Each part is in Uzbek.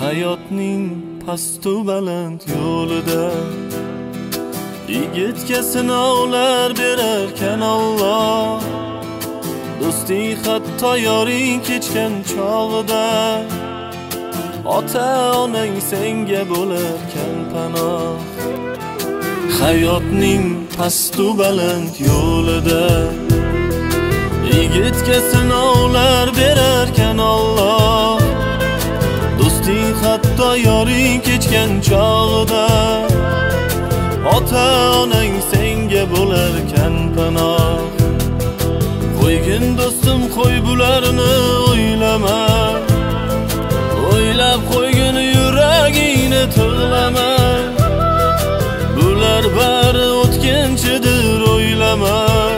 hayotning pastu baland yo'lida yigitga sinovlar berarkan Alloh. Do'sting hatto yoring kechgan chog'ida ota onang senga bo'larkan panoh. Hayotning pastu baland yo'lida yigitga sinovlar berarkan Alloh. Do'sting hatto yoring kechgan chog'ida ota onang senga bo'larkan panoh. Qo'ygin do'stim, qo'y bularni o'ylama, o'ylab qo'ygin yuragingni tig'lama. Bular bari o'tkinchidir, o'ylama.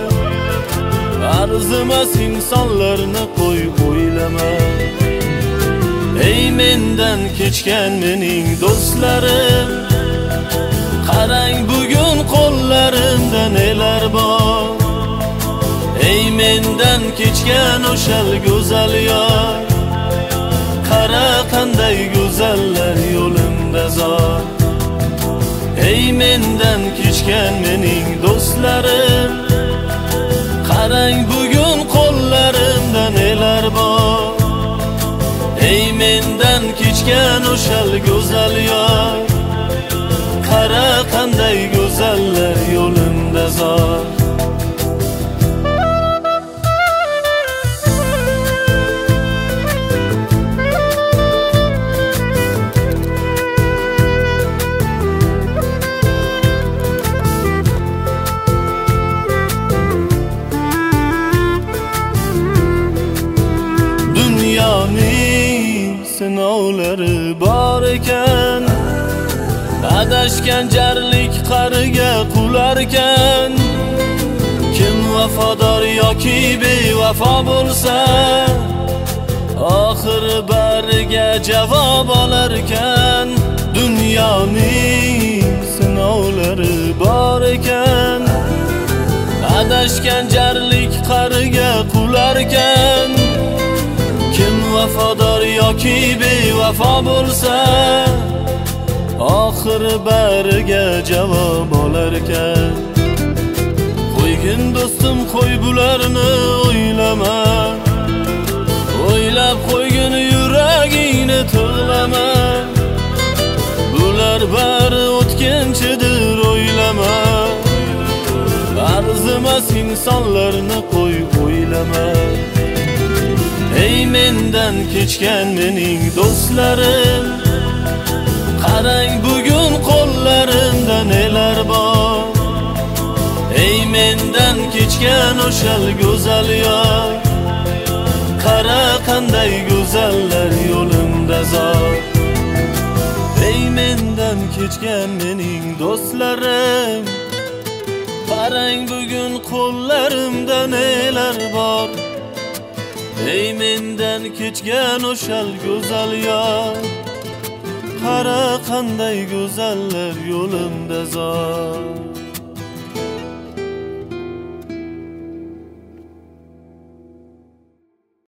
Arzimas insonlarni qo'y o'ylama. Ey mendan kechgan mening do'stlarim, qarang bugun qo'llarimda nelar bor. Ey mendan kechgan o'shal go'zal yor, qara qanday go'zallar yo'limda zor. Ey mendan kechgan mening do'stlarim, qarang bugun qo'llarimda nelar bor. Ey mendan kechgan o'shal go'zal yor, qara qanday go'zallar yo'limda zor. Dunyoning sinovlari bor ekan, adashgan jarlik qariga qularkan. Kim vafodor yoki bevafo bo'lsa, oxiri bariga javob olarkan. Dunyoning sinovlari bor ekan, adashgan jarlik qariga qularkan. Kim vafodor yoki bevafo bo'lsa, oxiri bariga javob olarkan. Qo'ygin do'stim, qo'y bularni o'ylama, o'ylab qo'ygin yuragingni tig'lama. Bular bari o'tkinchidir, o'ylama. Arzimas insonlarni qo'y o'ylama. Ey mendan kechgan mening do'stlarim, qarang bugun qo'llarimda nelar bor. Ey mendan kechgan o'shal go'zal yor, qara qanday go'zallar yo'limda zor. Ey mendan kechgan mening do'stlarim, qarang bugun qo'llarimda nelar bor. Ey mendan kechgan o'shal go'zal yor, qara qanday go'zallar yo'limda zor.